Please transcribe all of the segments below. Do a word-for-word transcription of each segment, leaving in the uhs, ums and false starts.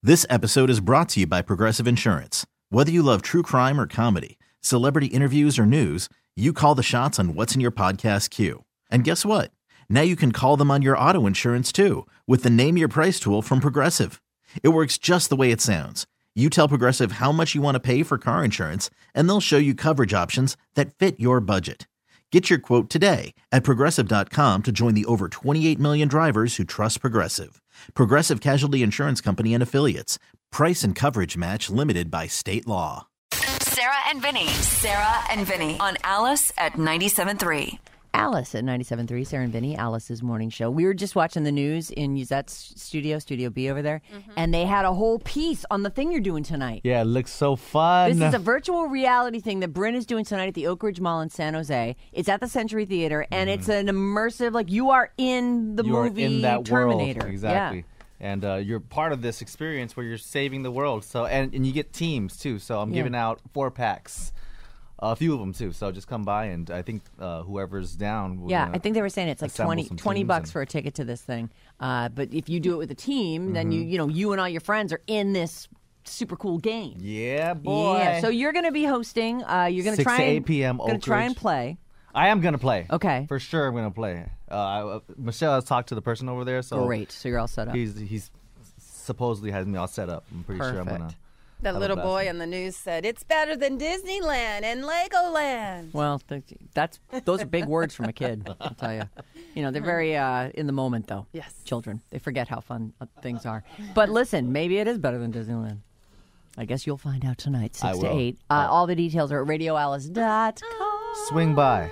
This episode is brought to you by Progressive Insurance. Whether you love true crime or comedy, celebrity interviews or news, you call the shots on what's in your podcast queue. And guess what? Now you can call them on your auto insurance too with the Name Your Price tool from Progressive. It works just the way it sounds. You tell Progressive how much you want to pay for car insurance, and they'll show you coverage options that fit your budget. Get your quote today at Progressive dot com to join the over twenty-eight million drivers who trust Progressive. Progressive Casualty Insurance Company and Affiliates. Price and coverage match limited by state law. Sarah and Vinny. Sarah and Vinny on Alice at ninety-seven point three. Alice at ninety-seven point three, Sarah and Vinny, Alice's morning show. We were just watching the news in Yuzette's studio, Studio B over there, mm-hmm. and they had a whole piece on the thing you're doing tonight. Yeah, it looks so fun. This is a virtual reality thing that Bryn is doing tonight at the Oak Ridge Mall in San Jose. It's at the Century Theater, and mm. it's an immersive, like you are in the you movie are in that Terminator. World. Exactly. Yeah. And uh, you're part of this experience where you're saving the world. So and, and you get teams, too. So I'm yeah. giving out four packs. A few of them, too. So just come by, and I think uh, whoever's down. Yeah, I think they were saying it's like twenty, twenty bucks and... for a ticket to this thing. Uh, but if you do it with a team, mm-hmm. then you you know you and all your friends are in this super cool game. Yeah, boy. Yeah, so you're going to be hosting. Uh, you're going to try six to eight and, p.m. Going to try and play. I am going to play. Okay. For sure I'm going to play. Uh, I, Michelle has talked to the person over there. So Great. So you're all set up. He's, he's supposedly has me all set up. I'm pretty Perfect. sure I'm going to. That little boy on the news said, it's better than Disneyland and Legoland. Well, that's those are big words from a kid, I'll tell you. You know, they're very uh, in the moment, though. Yes. Children. They forget how fun things are. But listen, maybe it is better than Disneyland. I guess you'll find out tonight, six to eight. Uh, all the details are at radio alice dot com. Swing by.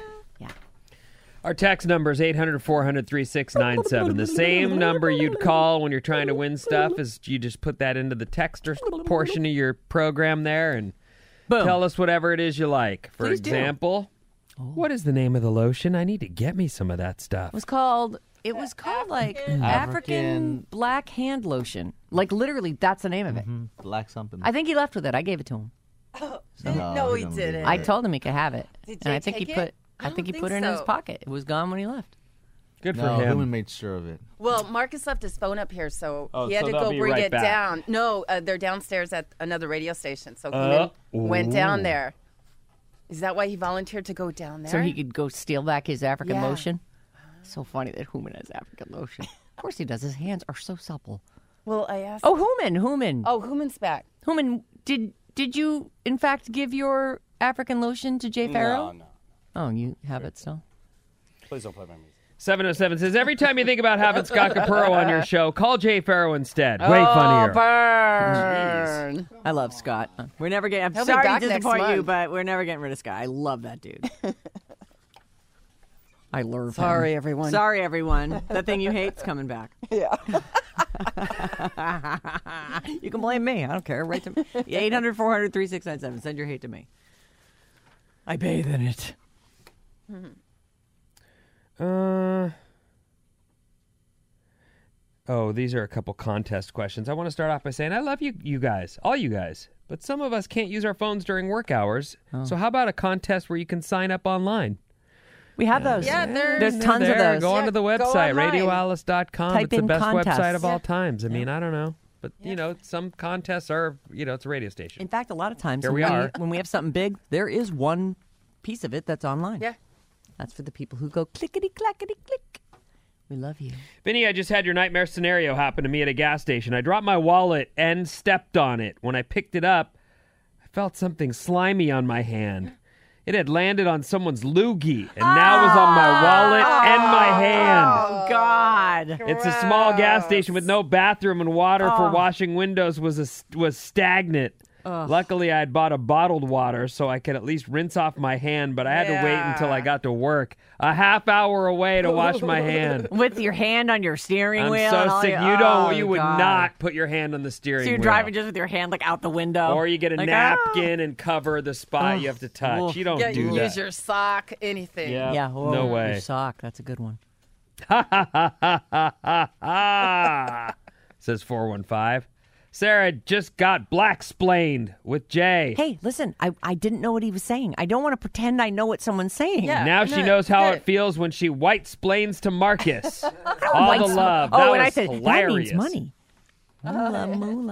Our text number is eight hundred, four hundred, thirty-six ninety-seven. The same number you'd call when you're trying to win stuff is you just put that into the texter portion of your program there and Boom. Tell us whatever it is you like. For Please example, oh. what is the name of the lotion? I need to get me some of that stuff. It was called, it was called like African, African Black Hand Lotion. Like literally, that's the name of it. Mm-hmm. Black something. I think he left with it. I gave it to him. Oh, so, no, no, he didn't. I told him he could have it. Did and Jay I think take he it? put I I think he don't put it think in his so. pocket. It was gone when he left. Good for no, him. Human made sure of it. Well, Marcus left his phone up here, so oh, he had so to they'll go be bring right it back. down. No, uh, they're downstairs at another radio station, so Uh, Human went down ooh. there. Is that why he volunteered to go down there? So he could go steal back his African Yeah. lotion? So funny that Human has African lotion. Of course he does. His hands are so supple. Well, I asked. Oh, Human, Human. Oh, Human's back. Human, did did you, in fact, give your African lotion to Jay Farrow? No, no. Oh, you have it still? Please don't play my music. seven oh seven says, every time you think about having Scott Capurro on your show, call Jay Farrow instead. Way oh, funnier. burn. I love Scott. We're never getting, I'm He'll be sorry back to next disappoint you, month. but we're never getting rid of Scott. I love that dude. I love him. Sorry, everyone. Sorry, everyone. That thing you hate's coming back. Yeah. You can blame me. I don't care. Write to me. eight hundred, four hundred, thirty-six ninety-seven. Send your hate to me. I bathe in it. Uh, oh, these are a couple contest questions. I want to start off by saying I love you, you guys, all you guys, but some of us can't use our phones during work hours. Oh. So how about a contest where you can sign up online? We have those. Yeah, they're- There's They're tons of there. those. Go Yeah, onto the go website, online. radio alice dot com. Type It's the in best contests. website of all Yeah. times. I mean, I don't know. But, you know, some contests are, you know, it's a radio station. In fact, a lot of times Here we when, are. when we have something big, there is one piece of it that's online. Yeah. That's for the people who go clickety clackety click. We love you. Vinny, I just had your nightmare scenario happen to me at a gas station. I dropped my wallet and stepped on it. When I picked it up, I felt something slimy on my hand. It had landed on someone's loogie and now was on my wallet and my hand. Oh, God. It's a small gas station with no bathroom, and water for Oh. washing windows was a, was stagnant. Luckily, I had bought a bottled water so I could at least rinse off my hand, but I had to wait Yeah. until I got to work, a half hour away to wash my hand. With your hand on your steering I'm wheel. and so all sick. your- You don't. Oh, You would God. not put your hand on the steering So you're wheel. driving just with your hand like out the window. Or you get a Like, napkin and cover the spot Ugh. you have to touch. Oof. You don't Yeah, do you that. use your sock, anything. Yeah. Yeah. whoa, No way. Your sock. That's a good one. Ha ha ha ha ha ha ha. Says four one five. Sarah just got black-splained with Jay. Hey, listen, I, I didn't know what he was saying. I don't want to pretend I know what someone's saying. Yeah. Now no, she knows how good. it feels when she white-splains to Marcus. I don't All like the some- love. Oh, that and I was said, hilarious. that means money. Moolah, moolah.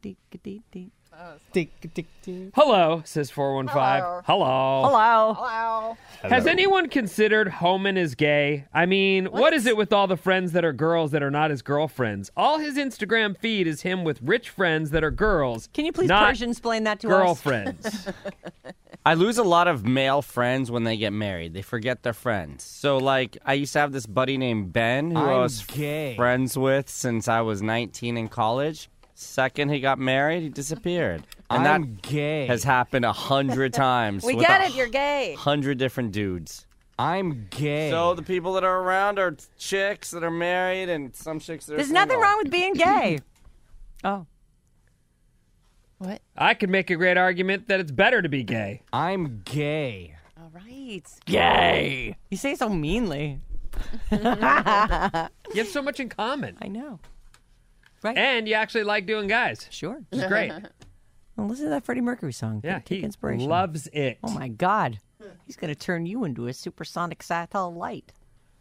Hello, says four one five. Hello. Hello. Hello. Has anyone considered Homan is gay? I mean, what? what is it with all the friends that are girls that are not his girlfriends? All his Instagram feed is him with rich friends that are girls. Can you please not Persian explain that to girlfriends. us? I lose a lot of male friends when they get married. They forget their friends. So, like, I used to have this buddy named Ben who I'm I was gay. friends with since I was nineteen in college. Second he got married, he disappeared. And I'm that gay. has happened a hundred times. We with get a it. You're gay. Hundred different dudes. I'm gay. So the people that are around are chicks that are married and some chicks that are There's single. nothing wrong with being gay. Oh. What? I could make a great argument that it's better to be gay. I'm gay. All right. Gay. You say it so meanly. You have so much in common. I know. Right. And you actually like doing guys. Sure. Which is great. Well, listen to that Freddie Mercury song. Yeah, Take he inspiration. loves it. Oh, my God. He's going to turn you into a supersonic satellite.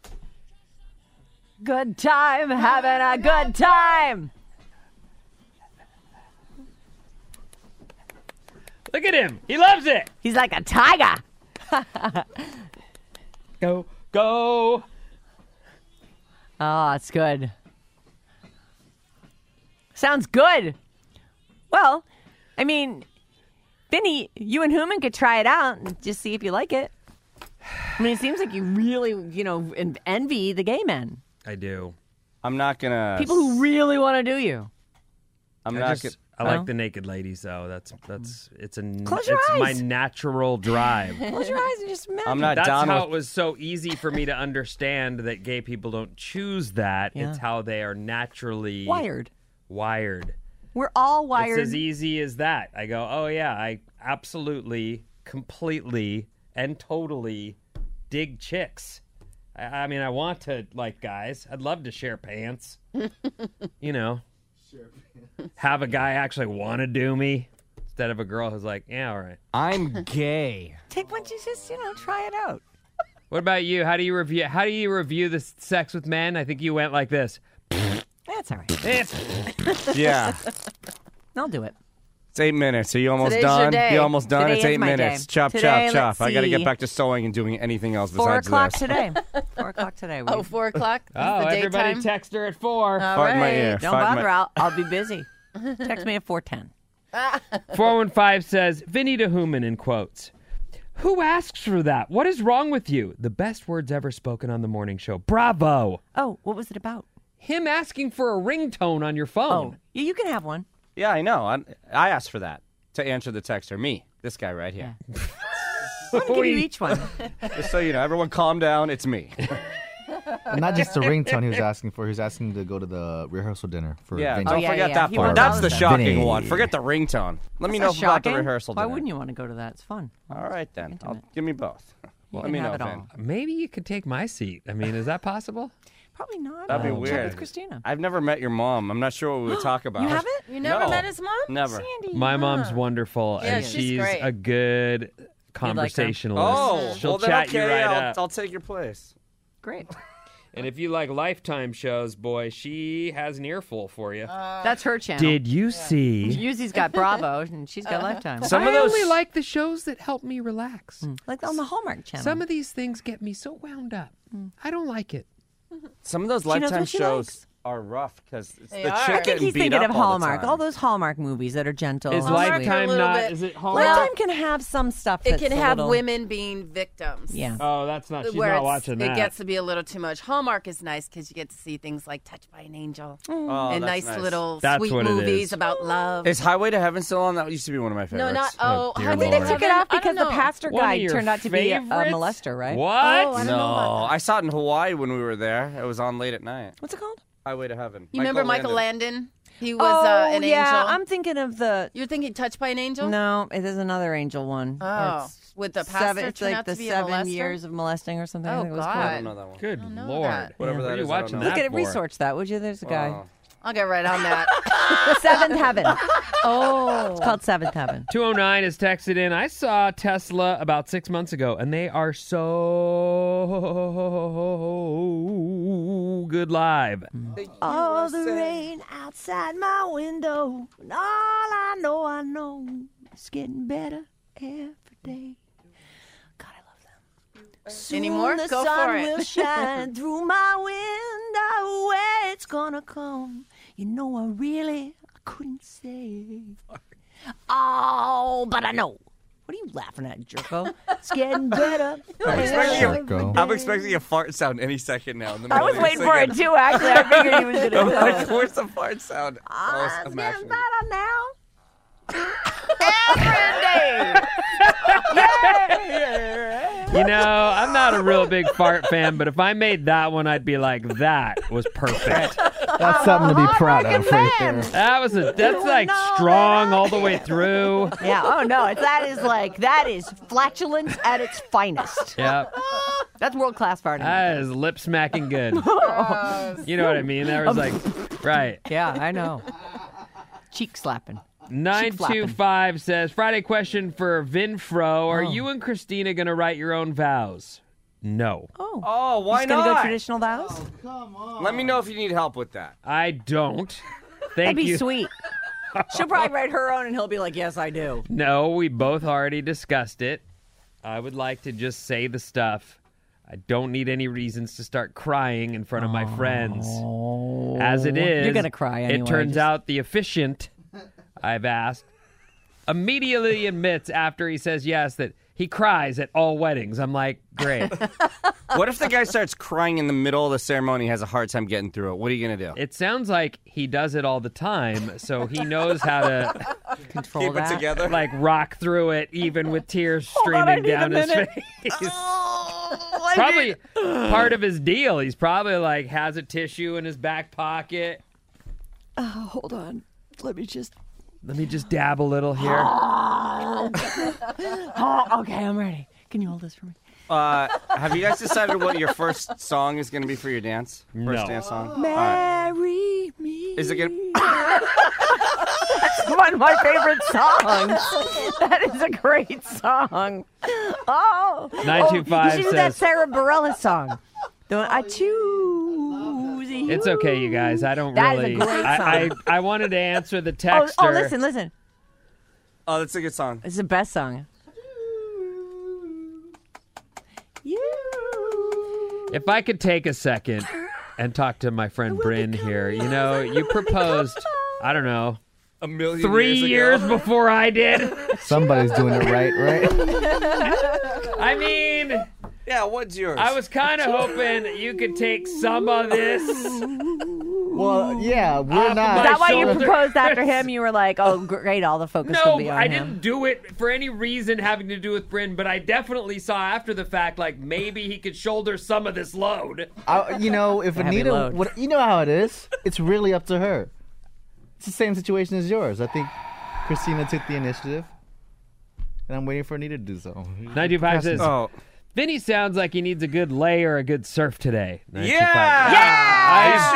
Good time, having a good time. Look at him. He loves it. He's like a tiger. Go, go. Oh, it's good. Sounds good. Well, I mean, Vinny, you and Human could try it out and just see if you like it. I mean, it seems like you really, you know, en- envy the gay men. I do. I'm not gonna. People who really want to do you. I'm I not just, gonna. I Oh. like the naked ladies, though. That's that's it's a Close your it's my eyes. natural drive. Close your eyes and just imagine. I'm not That's down how with. it was so easy for me to understand that gay people don't choose that. Yeah. It's how they are naturally Wired. Wired. We're all wired. It's as easy as that. I go, oh yeah, I absolutely, completely, and totally dig chicks. I, I mean, I want to like guys. I'd love to share pants. You know, have a guy actually want to do me instead of a girl who's like, yeah, all right. I'm gay. Take one, you just, you know, try it out. What about you? How do you review? How do you review the sex with men? I think you went like this. That's all right. It's Yeah. I'll do it. It's eight minutes. Are you almost Today's your done? day. You almost done? Today it's is eight my minutes. day. Chop, Today, chop, chop. let's I got to see. get back to sewing and doing anything else Four besides o'clock this. today. Four o'clock today. Oh, four o'clock? This is oh, the everybody daytime? text her at four. All Fart in my right. ear. Don't Fart in bother. my- I'll, I'll be busy. Text me at four ten. four one five says, Vinny to Human in quotes. Who asks for that? What is wrong with you? The best words ever spoken on the morning show. Bravo. Oh, what was it about? Him asking for a ringtone on your Oh, phone. yeah, you can have one. Yeah, I know. I, I asked for that to answer the texter. Me, this guy right here. I'm going to give you each one. Just so you know, everyone calm down. It's me. And not just the ringtone he was asking for. He was asking to go to the rehearsal dinner for Yeah, Vinny. don't yeah, forget yeah. that He part. wants That's all the of them. shocking Vinny. one. Forget the ringtone. Let me know That's about shocking. the rehearsal Why dinner. wouldn't you want to go to that? It's fun. All right, then. I'll, Intimate. give me both. You Let can me have know, it Vin. all. Maybe you could take my seat. I mean, is that possible? Probably not. That'd be I'll Check weird. with Christina. I've never met your mom. I'm not sure what we would talk about. You haven't? You never No. met his mom? Never. Sandy. My mom's wonderful, Yeah, and she's she's great. a good like her? conversationalist. Oh, She'll well, then chat okay, you right I'll, up. I'll take your place. Great. And if you like Lifetime shows, boy, she has an earful for you. That's her channel. Did you see? Yuzi's got Bravo, and she's got Lifetime. Some I of those- only like the shows that help me relax. Like on the Hallmark channel. Some of these things get me so wound up. I don't like it. Some of those She knows Lifetime what she shows likes. are rough because They the are. chick I I think getting he's beat thinking up of all the Hallmark. time. All those Hallmark movies that are gentle. Is and Hallmark sweet. are a Lifetime little not? bit- Is it Hallmark? Lifetime can have some stuff. It that's can a have little- women being victims. Yeah. Oh, that's not. She's where not it's- watching that. it gets to be a little too much. Hallmark is nice because you get to see things like Touched by an Angel Oh, and that's nice, little That's sweet what it movies is. about love. Is Highway to Heaven still on? That used to be one of my favorites. no, not oh. Oh, dear Highway I think to they Lord. took it Heaven? off I don't because the know. pastor One of guy your turned out to be a, a favorites? molester, right? What? Oh, I don't No, know about that. I saw it in Hawaii when we were there. It was on late at night. What's it called? Highway to Heaven. You remember Michael Landon? He was oh, uh, an yeah. angel. I'm thinking of the. You're thinking Touched by an Angel? No, it is another angel one. Oh, It's with the pastor seven, it's turned like out the to be seven a molester? years of molesting or something. I Oh, think it was God. called. I don't know that one. Good know lord! that. Whatever What that are you is, I don't watching know. that Look at it. for? Research that, would you? There's a guy. Oh. I'll get right on that. Seventh Heaven. Oh, it's called Seventh Heaven. two oh nine has texted in, I saw Tesla about six months ago, and they are so good live. All the rain outside my window, and all I know it's getting better every day. God, I love them. Soon Any more? the Go sun for it. will shine through my window. Where it's gonna come, you know I really I couldn't say. Oh, but I know. What are you laughing at, Jerko? It's getting better. I'm expecting, every Jerko. a, I'm day. expecting a fart sound any second now. In the I middle was of waiting you for it singing. too, actually. I figured he was going to I'm do like, it. where's the fart sound? I Ah, was it's getting imagining. better now. Every day. Yeah. You know, I'm not a real big fart fan, but if I made that one, I'd be like, that was perfect. That's something to be proud of right there. That was a that's like strong all the way through. Yeah, oh no, it's, that is like, that is flatulence at its finest. Yeah, That's world-class farting. that is lip smacking good. You know what I mean? That was like, right. Yeah, I know. Cheek slapping. nine two five says, Friday question for Vinfro. Are Oh. you and Christina going to write your own vows? No. Oh. Oh, why Just gonna not? go traditional vows? Let me know if you need help with that. I don't. Thank That'd be you. sweet. She'll probably write her own and he'll be like, yes, I do. No, we both already discussed it. I would like to just say the stuff. I don't need any reasons to start crying in front of my friends. As it is, You're gonna cry anyway, It turns just- out the efficient, I've asked, immediately admits after he says yes that he cries at all weddings. I'm like, great. What if the guy starts crying in the middle of the ceremony, has a hard time getting through it? What are you going to do? It sounds like he does it all the time, so he knows how to Control Keep it that. together? like rock through it, even with tears Hold on, I streaming need a down his minute. face. Oh, I Probably need- part of his deal. He's probably like has a tissue in his back pocket. Oh, hold on. Let me just. Let me just dab a little here. Oh, okay, I'm ready. Can you hold this for me? Uh, have you guys decided what your first song is going to be for your dance? First No. dance song? All right. Marry me. Is it going to... One of my favorite songs. That is a great song. Oh. nine two five oh, you should do that says- Sarah Bareilles song. The one, I choose you. It's okay, you guys. I don't That is a really. great I, I song. I wanted to answer the Oh, texter. oh, listen, listen. Oh, that's a good song. It's the best song. You. If I could take a second and talk to my friend Bryn here, you know, you proposed. I don't know. A million Three years, years ago. before I did. Somebody's doing it right, right? I mean, Yeah, what's yours? I was kind of hoping you could take some of this. Well, yeah, we're Off of not. my Is that why you shoulder. proposed after him? You were like, oh, great, all the focus will No, be on I him. didn't do it for any reason having to do with Bryn, but I definitely saw after the fact, like, maybe he could shoulder some of this load. I, you know, if Heavy Anita, load. what, you know how it is. It's really up to her. It's the same situation as yours. I think Christina took the initiative, and I'm waiting for Anita to do so. nine two five says, Oh. Vinny sounds like he needs a good lay or a good surf today. nine two five. Yeah! I've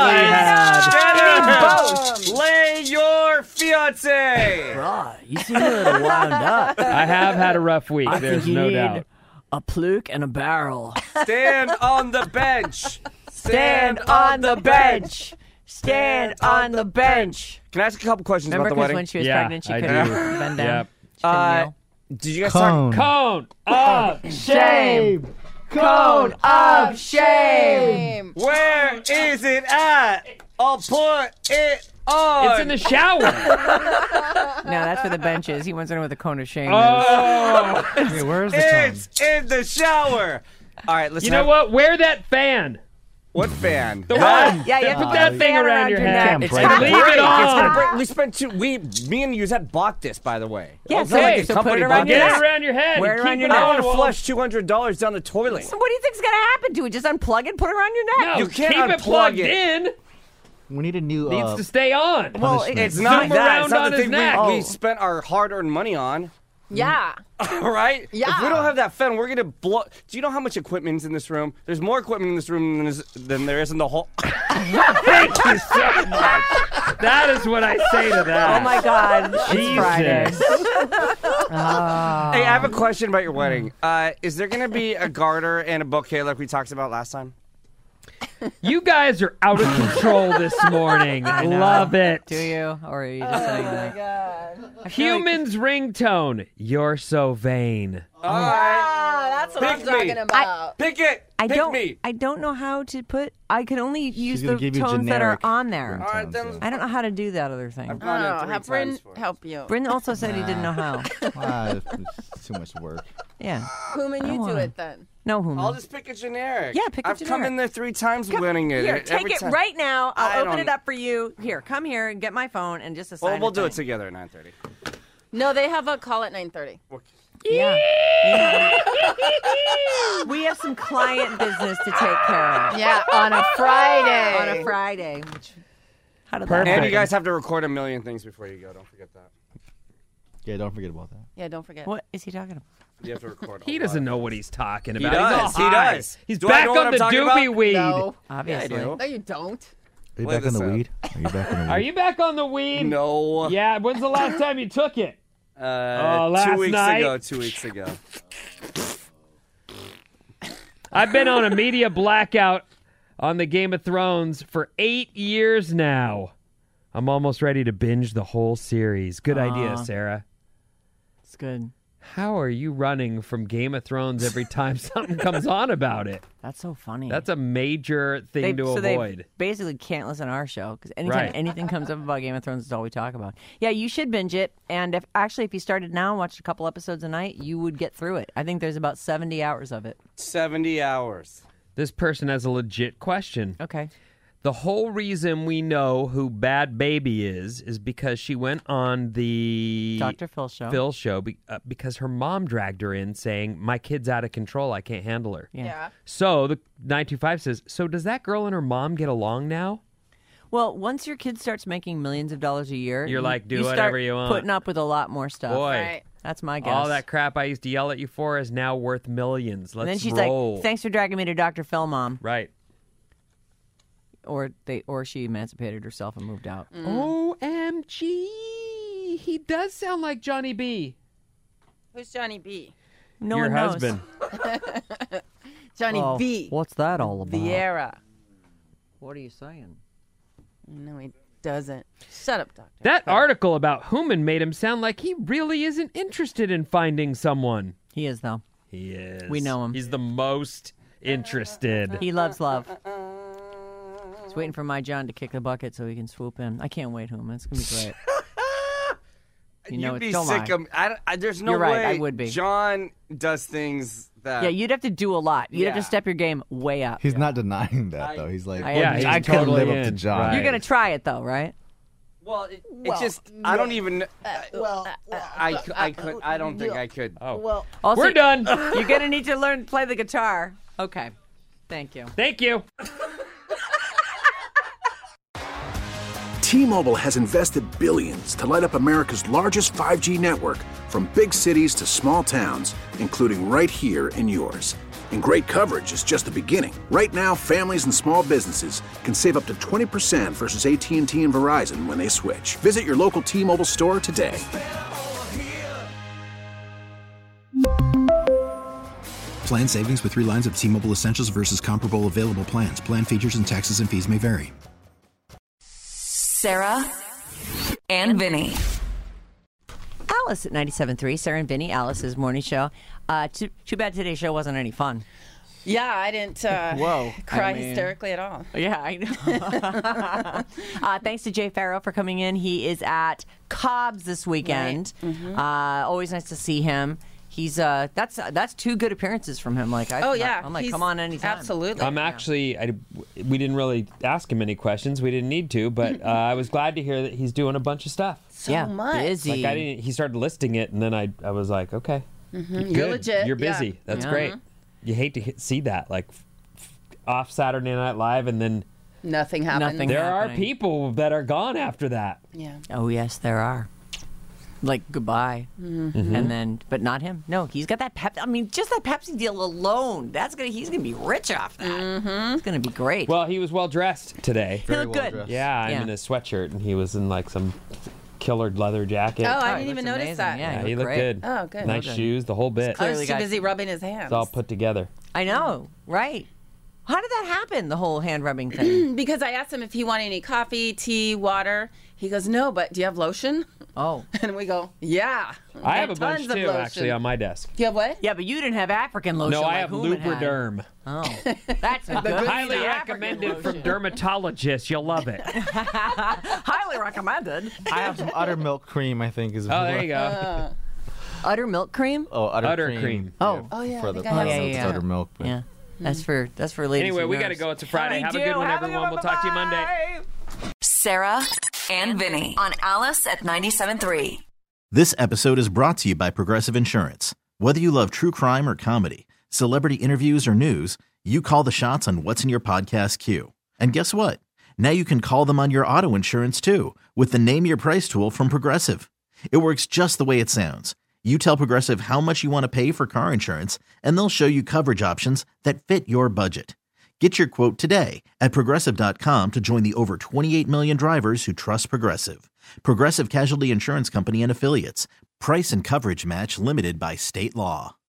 definitely had. Lay your fiance! God, you seem a little wound up. I have had a rough week. I There's think you no need doubt. a pluke and a barrel. Stand on the bench. Stand on the bench. Stand on the bench. Can I ask a couple questions Remember about the because wedding? when she was Yeah, pregnant, she I couldn't do. bend down. Yep. She couldn't Uh, kneel. Did you guys Cone. Cone of Shame. Cone of shame. talk? Where is it at? I'll put it on. It's in the shower. No, that's for the benches. He wants to know what the cone of shame is. Oh, Hey, where's the tongue? It's in the shower. All right, let's you know have- what? Wear that fan. What fan? The That- one. Yeah, you have to Put put that the thing fan around your neck. head. It's It's gonna gonna Leave break. it on. It's gonna break. We spent two. We, me and Yuzette bought this, by the way. Yeah, It's so, not Okay, like, so put company it around bought your Get this. it neck. around your head. Wear it and around keep your it neck. I on. want to Well, flush two hundred dollars down the toilet. So what do you think's gonna happen to it? Just unplug it, put it around your neck. No, You can't keep it unplug plugged it. in. We need a new. Needs Uh, to stay on. Well, punishment. It's not Zoom that. around It's not on the his thing we, neck. we Oh. spent our hard-earned money on. Yeah. All right? Yeah. If we don't have that fan, we're going to blow. Do you know how much equipment's in this room? There's more equipment in this room than, is, than there is in the whole. Thank you so much. That is what I say to that. Oh my God, it's Jesus. Friday. Hey, I have a question about your wedding. Uh, is there going to be a garter and a bouquet like we talked about last time? You guys are out of control this morning. I love it. Do you? Or are you just saying that? God. Humans ringtone. You're so vain. All right. Ah, that's what I'm Pick talking me. about. Pick it. I Pick don't. me. I don't know how to put. I can only use gonna the give you tones that are generic on there. All right, then. Ringtones, I don't know how to do that other thing. I've gone in Oh, three have Bryn times for it. help you. Bryn also said he didn't know how. Ah, it's too much work. Yeah. Human, you do wanna. it then. No, Human. I'll just pick a generic. Yeah, pick a I've come generic. in there three times winning it. Here, E- take every it time. right now. I'll I open don't- it up for you. Here, come here and get my phone and just assign Well, we'll a do it thing. together at nine thirty. No, they have a call at nine thirty. Yeah. Yeah. We have some client business to take care of Yeah, on a Friday. on a Friday. Which, how did Perfect. that And you happen? guys have to record a million things before you go. Don't forget that. Yeah, don't forget about that. Yeah, don't forget. What is he talking about? You have to record. He a doesn't lot. know what he's talking He about. does. He's all He high. does. He's Do I back know what on I'm the talking doobie about? weed. No. Obviously. Yeah, I do. No, you don't. Are you Play back on this the out. weed? Are you back on the weed? Are you back on the weed? No. Yeah. When's the last time you took it? Uh, Oh, last two weeks night? ago. Two weeks ago. I've been on a media blackout on the Game of Thrones for eight years now. I'm almost ready to binge the whole series. Good idea, Aw. Sarah. It's good. How are you running from Game of Thrones every time something comes on about it? That's so funny. That's a major thing They- to so avoid. They basically can't listen to our show because anytime Right. anything comes up about Game of Thrones, it's all we talk about. Yeah, you should binge it. And if actually, if you started now and watched a couple episodes a night, you would get through it. I think there's about seventy hours of it. Seventy hours. This person has a legit question. Okay. The whole reason we know who Bad Baby is is because she went on the Doctor Phil show. Phil show be, uh, because her mom dragged her in saying, my kid's out of control. I can't handle her. Yeah. Yeah. So the nine two five says, so does that girl and her mom get along now? Well, once your kid starts making millions of dollars a year, You're you- like, do you start whatever you want. Putting up with a lot more stuff. Boy, Right. That's my guess. all that crap I used to yell at you for is now worth millions. Let's and then she's roll. like, "Thanks for dragging me to Doctor Phil, Mom." Right. Or they, or she emancipated herself and moved out. O M G. He does sound like Johnny B. Who's Johnny B? No Your one knows. husband. Johnny Oh, B. What's that all about? Vieira. What are you saying? No, he doesn't. Shut up, Doctor. That article about Human made him sound like he really isn't interested in finding someone. He is though. He is. We know him. He's the most interested. He loves love. He's waiting for my John to kick the bucket so he can swoop in. I can't wait, Human. It's gonna be great. You know You'd it's be so sick lie. of. I, I, there's no You're right, way. I would be. John does things that. Yeah, you'd have to do a lot. You'd have Yeah. to step your game way up. He's not denying that, though. He's like, I well, am. I He's couldn't totally live up to in. John. Right. You're gonna try it though, right? Well, it, it's just. I don't even. well, I, cou- I could. I don't think I could. Oh, well, Also, we're done. You're gonna need to learn to play the guitar. Okay. Thank you. Thank you. T-Mobile has invested billions to light up America's largest five G network, from big cities to small towns, including right here in yours. And great coverage is just the beginning. Right now, families and small businesses can save up to twenty percent versus A T and T and Verizon when they switch. Visit your local T-Mobile store today. Plan savings with three lines of T-Mobile Essentials versus comparable available plans. Plan features and taxes and fees may vary. Sarah and Vinny. Alice at ninety-seven point three, Sarah and Vinny, Alice's morning show. Uh, too, too bad today's show wasn't any fun. yeah, I didn't uh, Whoa, cry I mean- hysterically at all. Yeah, I know. uh, thanks to Jay Farrow for coming in. He is at Cobb's this weekend. Uh, always nice to see him. He's uh, that's that's two good appearances from him. Like, I, Oh yeah, I'm like, he's- come on anytime. Absolutely. I'm actually, I, we didn't really ask him any questions. We didn't need to, but uh, I was glad to hear that he's doing a bunch of stuff. so yeah, much. busy. Like I didn't, he started listing it, and then I, I was like, okay, You're good. legit. You're yeah. busy. That's Yeah. great. You hate to hit, see that, like f- f- off Saturday Night Live, and then Nothing happened. Nothing. there are happening. people that are gone after that. Yeah. Oh yes, there are. Like goodbye, Mm-hmm. and then, but not him. No, he's got that pep. I mean, just that Pepsi deal alone. That's gonna. He's gonna be rich off that. Mm-hmm. It's gonna be great. Well, he was well dressed today. he looked well good. dressed. Yeah, I'm Yeah. in a sweatshirt, and he was in like some killered leather jacket. Oh, I Oh, didn't he even looks notice amazing. that. Yeah, yeah, he he looked looked great. good. Oh, good. Nice Good. shoes, the whole bit. I was Clearly too got- busy rubbing his hands. It's all put together. I know, right? How did that happen, the whole hand rubbing thing? Because I asked him if he wanted any coffee, tea, water. He goes, no, but do you have lotion? Oh. And we go, yeah. I have a tons bunch of too, lotion. actually, on my desk. You have what? Yeah, but you didn't have African lotion. No, I like have Hooman had. Lubriderm. Oh, that's good. Highly African recommended from lotion. dermatologists. You'll love it. Highly recommended. I have some utter milk cream, I think. is Oh, there you go. Utter milk cream? Oh, utter, Utter cream. cream. Oh. Oh, yeah. For I the think I have yeah, some. yeah, yeah. utter milk. but- Yeah. That's for that's for ladies. Anyway, who we got to nurse. go. It's a Friday. Have a We good do. one, Have a everyone. good We'll talk to you Monday. Bye. Sarah and Vinny on Alice at ninety-seven point three. This episode is brought to you by Progressive Insurance. Whether you love true crime or comedy, celebrity interviews or news, you call the shots on what's in your podcast queue. And guess what? Now you can call them on your auto insurance too with the Name Your Price tool from Progressive. It works just the way it sounds. You tell Progressive how much you want to pay for car insurance, and they'll show you coverage options that fit your budget. Get your quote today at Progressive dot com to join the over twenty-eight million drivers who trust Progressive. Progressive Casualty Insurance Company and Affiliates. Price and coverage match limited by state law.